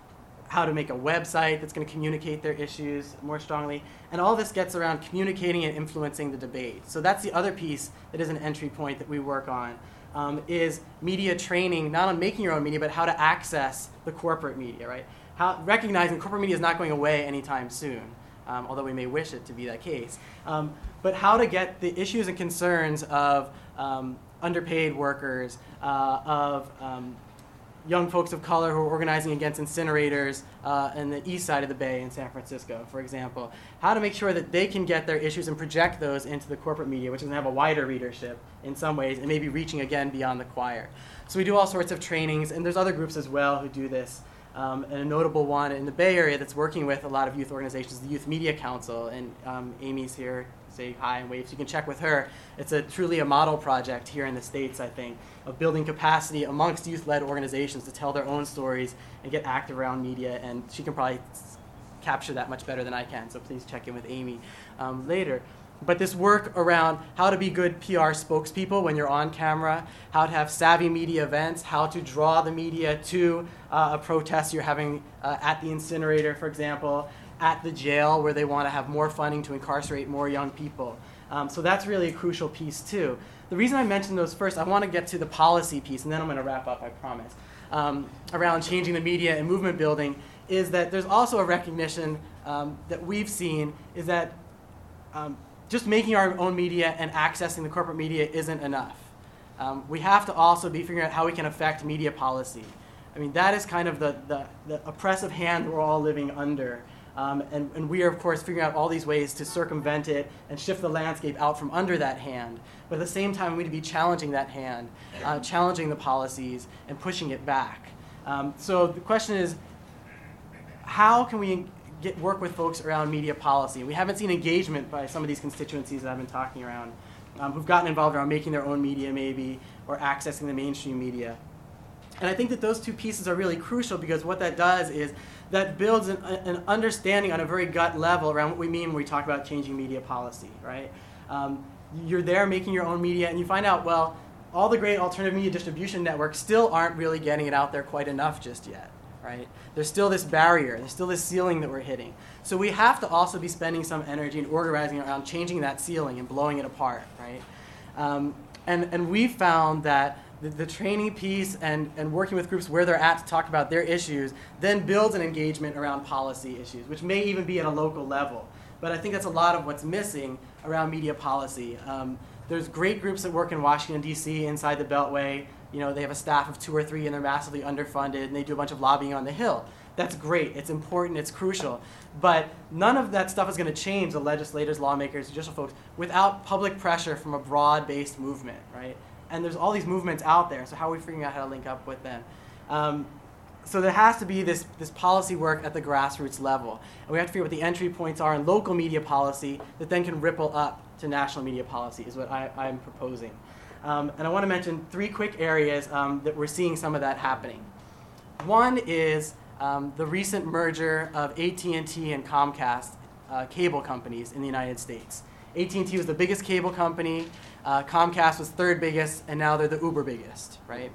how to make a website that's going to communicate their issues more strongly. And all this gets around communicating and influencing the debate. So that's the other piece that is an entry point that we work on, is media training, not on making your own media, but how to access the corporate media, right? Recognizing corporate media is not going away anytime soon, although we may wish it to be that case. But how to get the issues and concerns of underpaid workers, of young folks of color who are organizing against incinerators in the east side of the Bay in San Francisco, for example. How to make sure that they can get their issues and project those into the corporate media, which is going to have a wider readership in some ways, and maybe reaching again beyond the choir. So we do all sorts of trainings, and there's other groups as well who do this. And a notable one in the Bay Area that's working with a lot of youth organizations, the Youth Media Council, and Amy's here. Say hi and wave, so you can check with her. It's truly a model project here in the States, I think, of building capacity amongst youth-led organizations to tell their own stories and get active around media, and she can probably capture that much better than I can, so please check in with Amy later. But this work around how to be good PR spokespeople when you're on camera, how to have savvy media events, how to draw the media to a protest you're having at the incinerator, for example, at the jail where they want to have more funding to incarcerate more young people. So that's really a crucial piece too. The reason I mentioned those first, I want to get to the policy piece, and then I'm going to wrap up, I promise, around changing the media and movement building, is that there's also a recognition that we've seen is that just making our own media and accessing the corporate media isn't enough. We have to also be figuring out how we can affect media policy. I mean, that is kind of the oppressive hand we're all living under. And we are, of course, figuring out all these ways to circumvent it and shift the landscape out from under that hand. But at the same time, we need to be challenging that hand, challenging the policies, and pushing it back. So the question is, how can we work with folks around media policy? We haven't seen engagement by some of these constituencies that I've been talking around, who've gotten involved around making their own media, maybe, or accessing the mainstream media. And I think that those two pieces are really crucial, because what that does is that builds an understanding on a very gut level around what we mean when we talk about changing media policy, right? You're there making your own media, and you find out, well, all the great alternative media distribution networks still aren't really getting it out there quite enough just yet, right? There's still this barrier, there's still this ceiling that we're hitting. So we have to also be spending some energy and organizing around changing that ceiling and blowing it apart, right? And we've found that the training piece and working with groups where they're at to talk about their issues then builds an engagement around policy issues, which may even be at a local level. But I think that's a lot of what's missing around media policy. There's great groups that work in Washington, D.C. inside the Beltway. You know, they have a staff of 2 or 3 and they're massively underfunded, and they do a bunch of lobbying on the Hill. That's great. It's important. It's crucial. But none of that stuff is going to change the legislators, lawmakers, judicial folks without public pressure from a broad-based movement, right? And there's all these movements out there, so how are we figuring out how to link up with them? So there has to be this policy work at the grassroots level. And we have to figure out what the entry points are in local media policy that then can ripple up to national media policy, is what I'm proposing. And I want to mention 3 quick areas that we're seeing some of that happening. One is the recent merger of AT&T and Comcast cable companies in the United States. AT&T was the biggest cable company, Comcast was 3rd biggest, and now they're the uber biggest, right?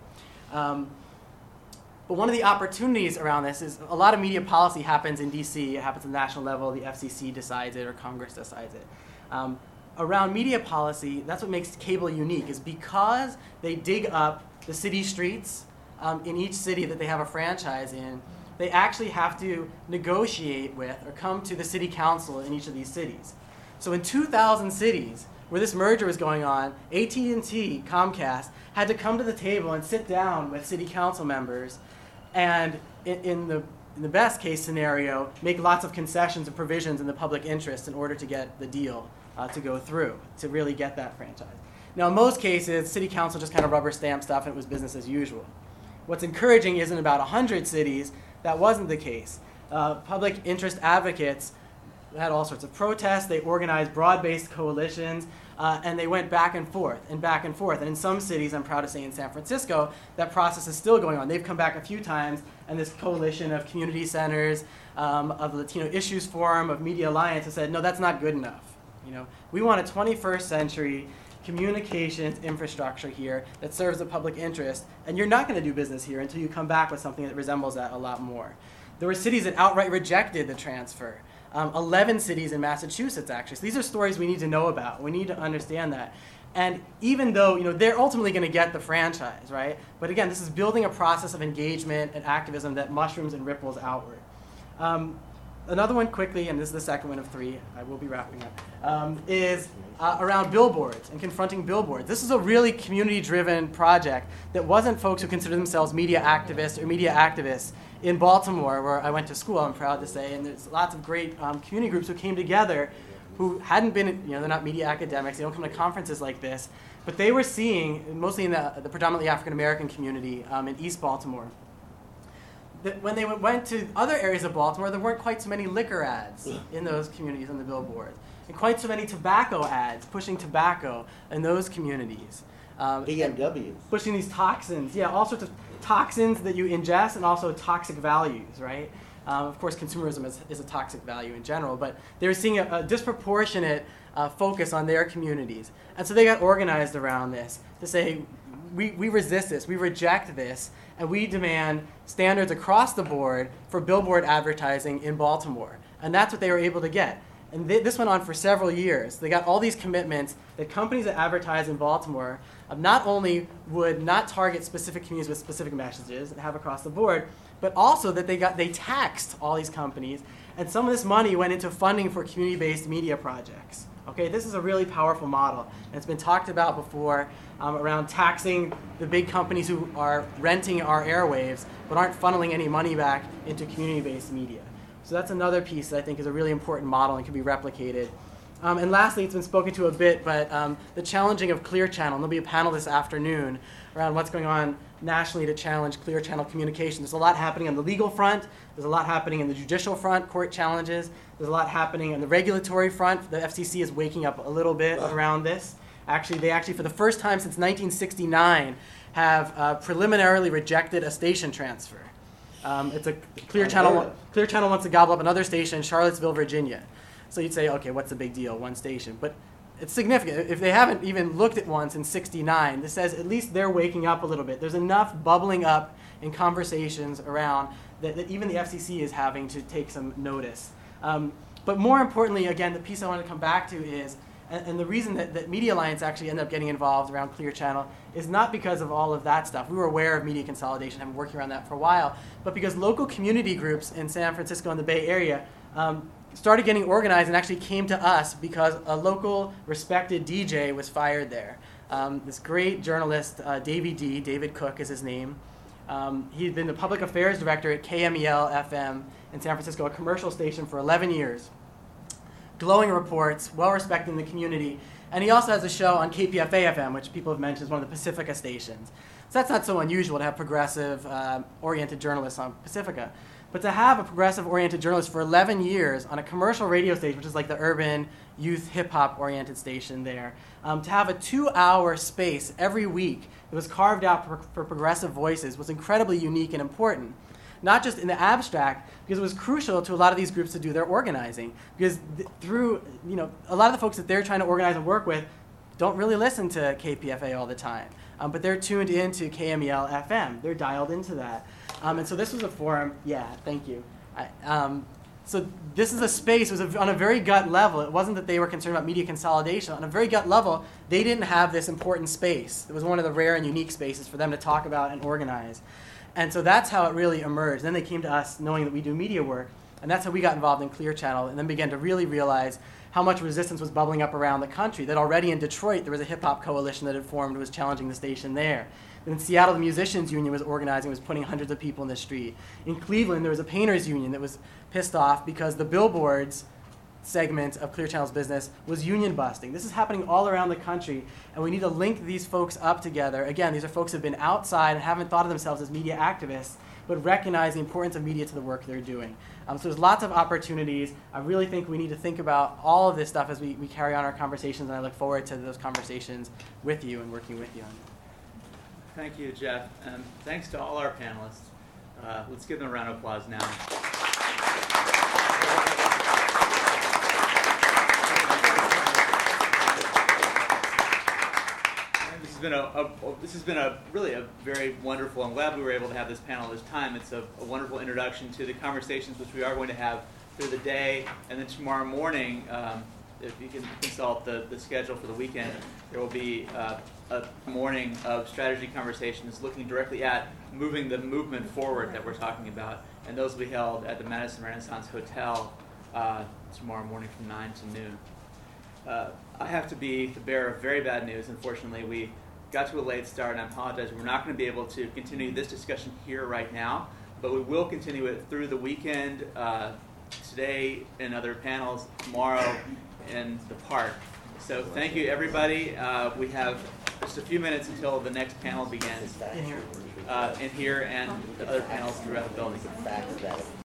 But one of the opportunities around this is a lot of media policy happens in DC, it happens at the national level, the FCC decides it or Congress decides it. Around media policy, that's what makes cable unique, is because they dig up the city streets in each city that they have a franchise in, they actually have to negotiate with or come to the city council in each of these cities. So in 2,000 cities where this merger was going on, AT&T, Comcast, had to come to the table and sit down with city council members and in the best case scenario, make lots of concessions and provisions in the public interest in order to get the deal to go through, to really get that franchise. Now in most cases, city council just kind of rubber stamp stuff and it was business as usual. What's encouraging is in about 100 cities, that wasn't the case. Public interest advocates had all sorts of protests, they organized broad-based coalitions, and they went back and forth and back and forth. And in some cities, I'm proud to say in San Francisco, that process is still going on. They've come back a few times, and this coalition of community centers, of the Latino Issues Forum, of Media Alliance has said, no, that's not good enough. You know, we want a 21st century communications infrastructure here that serves the public interest, and you're not going to do business here until you come back with something that resembles that a lot more. There were cities that outright rejected the transfer. 11 cities in Massachusetts, actually. So these are stories we need to know about. We need to understand that. And even though, they're ultimately going to get the franchise, right? But again, this is building a process of engagement and activism that mushrooms and ripples outward. Another one quickly, and this is the second one of 3, I will be wrapping up, is around billboards and confronting billboards. This is a really community-driven project that wasn't folks who consider themselves media activists in Baltimore, where I went to school, I'm proud to say, and there's lots of great community groups who came together who hadn't been, they're not media academics, they don't come to conferences like this, but they were seeing, mostly in the predominantly African-American community in East Baltimore, that when they went to other areas of Baltimore, there weren't quite so many liquor ads in those communities on the billboards, and quite so many tobacco ads pushing tobacco in those communities. BMWs. Pushing these toxins, all sorts of toxins that you ingest, and also toxic values, right? Of course, consumerism is a toxic value in general, but they were seeing a disproportionate focus on their communities. And so they got organized around this to say, we resist this, we reject this, and we demand standards across the board for billboard advertising in Baltimore. And that's what they were able to get. And this went on for several years. They got all these commitments that companies that advertise in Baltimore not only would not target specific communities with specific messages and have across the board, but also that they taxed all these companies, and some of this money went into funding for community-based media projects. Okay, this is a really powerful model, and it's been talked about before around taxing the big companies who are renting our airwaves but aren't funneling any money back into community-based media. So that's another piece that I think is a really important model and can be replicated. And lastly, it's been spoken to a bit, but the challenging of Clear Channel. And there'll be a panel this afternoon around what's going on nationally to challenge Clear Channel communication. There's a lot happening on the legal front. There's a lot happening in the judicial front, court challenges. There's a lot happening on the regulatory front. The FCC is waking up a little bit around this. They for the first time since 1969, have preliminarily rejected a station transfer. It's a Clear Channel. Clear Channel wants to gobble up another station in Charlottesville, Virginia. So you'd say, okay, what's the big deal? One station. But it's significant. If they haven't even looked at one since '69, this says at least they're waking up a little bit. There's enough bubbling up in conversations around that even the FCC is having to take some notice. But more importantly, again, the piece I want to come back to is, and the reason that Media Alliance actually ended up getting involved around Clear Channel is not because of all of that stuff. We were aware of media consolidation, have been working around that for a while, but because local community groups in San Francisco and the Bay Area started getting organized and actually came to us because a local respected DJ was fired there. This great journalist, David Cook is his name. He'd been the public affairs director at KMEL FM in San Francisco, a commercial station for 11 years. Glowing reports, well-respected in the community. And he also has a show on KPFA FM, which people have mentioned is one of the Pacifica stations. So that's not so unusual to have progressive-oriented journalists on Pacifica. But to have a progressive-oriented journalist for 11 years on a commercial radio station, which is like the urban youth hip-hop-oriented station there, to have a 2-hour space every week that was carved out for progressive voices was incredibly unique and important. Not just in the abstract, because it was crucial to a lot of these groups to do their organizing. Because through, a lot of the folks that they're trying to organize and work with don't really listen to KPFA all the time. But they're tuned into KMEL FM. They're dialed into that. And so this was a forum, thank you. So this is a space, it was on a very gut level. It wasn't that they were concerned about media consolidation. On a very gut level, they didn't have this important space. It was one of the rare and unique spaces for them to talk about and organize. And so that's how it really emerged. Then they came to us knowing that we do media work, and that's how we got involved in Clear Channel, and then began to really realize how much resistance was bubbling up around the country, that already in Detroit there was a hip-hop coalition that had formed and was challenging the station there. In Seattle, the Musicians Union was organizing, was putting hundreds of people in the street. In Cleveland, there was a painters union that was pissed off because the billboards segment of Clear Channel's business was union busting. This is happening all around the country, and we need to link these folks up together. Again, these are folks who have been outside and haven't thought of themselves as media activists, but recognize the importance of media to the work they're doing. So there's lots of opportunities. I really think we need to think about all of this stuff as we carry on our conversations, and I look forward to those conversations with you and working with you on it. Thank you, Jeff, and thanks to all our panelists. Let's give them a round of applause now. been a really a very wonderful. I'm glad we were able to have this panel this time. It's a wonderful introduction to the conversations which we are going to have through the day, and then tomorrow morning, if you can consult the schedule for the weekend, there will be a morning of strategy conversations looking directly at moving the movement forward that we're talking about, and those will be held at the Madison Renaissance Hotel tomorrow morning from 9 to noon. I have to be the bearer of very bad news. Unfortunately, we got to a late start, and I apologize. We're not going to be able to continue this discussion here right now, but we will continue it through the weekend, today in other panels, tomorrow in the park. So thank you, everybody. We have just a few minutes until the next panel begins in here and the other panels throughout the building.